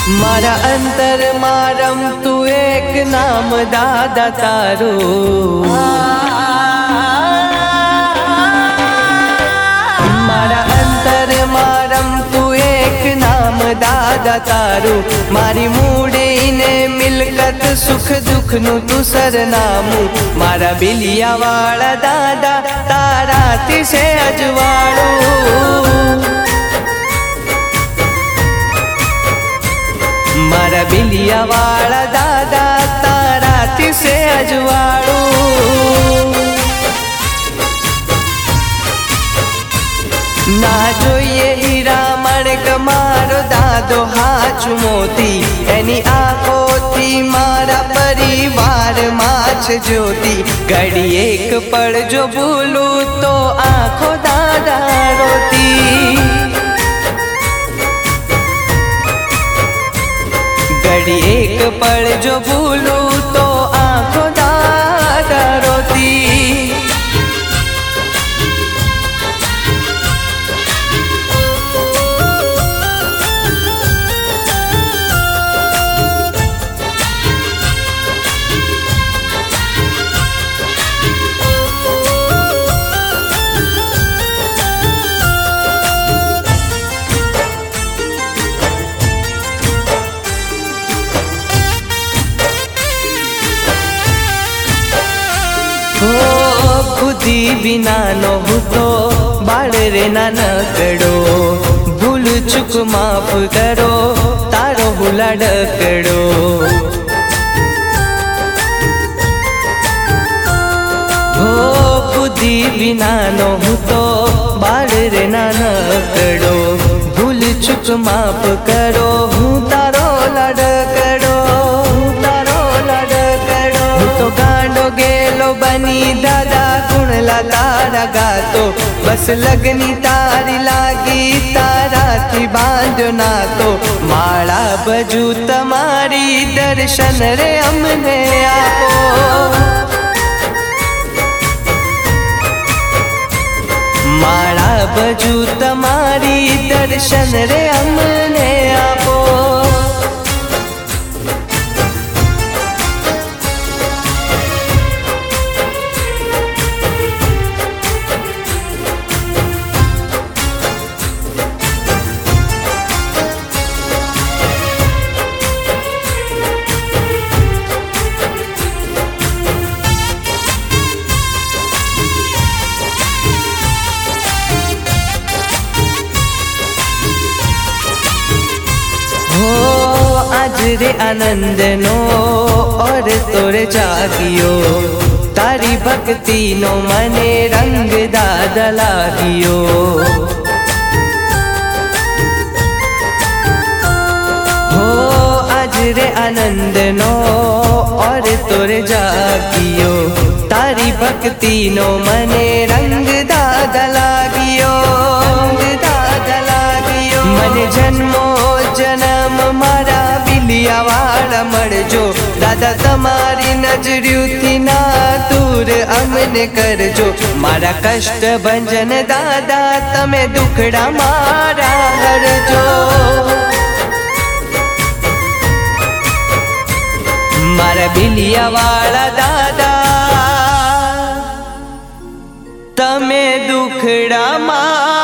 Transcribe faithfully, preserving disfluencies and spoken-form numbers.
मारा अंतर मारम तू एक नाम दादा तारू। मारा अंतर मारम तू एक नाम दादा तारू। मारी मूडे ने मिलकत सुख दुख नु तू सरनामू। मारा बिलिया वाला दादा तारा तिसे अजवाड़ू। मारा बिलिया वाला दादा तारा तिसे अजवाड़ू। ना जोइए हीरा मणक मारो दादो हाच मोती। एनी आँखो थी मारा परिवार माछ ज्योति। घड़ी एक पड़ जो भूलू तो आँखो दादा रोती। घड़ी एक पल जो भूलू तो आँखों दादा रोती। बुद्धि बिना नो तो बाड़ रे ना नकड़ो। भूल चुक माफ करो तारो हुला डकड़ो। हो बुद्धि बिना नो तो बाड़ रे ना नकड़ो। भूल चुक माफ करो हूँ तारो लड़कड़ो। तारो लड़कड़ो तो गांडो गेलो बनी दादा गुणला तारा गातो। बस लगनी तारी लागी तारा थी बांधो ना तो। माड़ा बजू तमारी दर्शन रे हमने आपो। माड़ा बजू तमारी दर्शन रे हमने आपो। आज रे आनंद नो और तोरे जागियो। तारी भक्ति नो मने रंग दादा लागियो। हो आज रे आनंद नो और तोरे जागियो। तारी भक्ति नो मने रंग दादा लागियो। रंग दादा लागियो मने जन्मो जन्म मारा बिलिया वाला मरजो। दादा तमारी नजरियों थी ना दूर अमने करजो। मारा कष्ट भंजन दादा तमे दुखड़ा मारा हरजो। मारा बिलिया वाला दादा तमे दुखड़ा मारा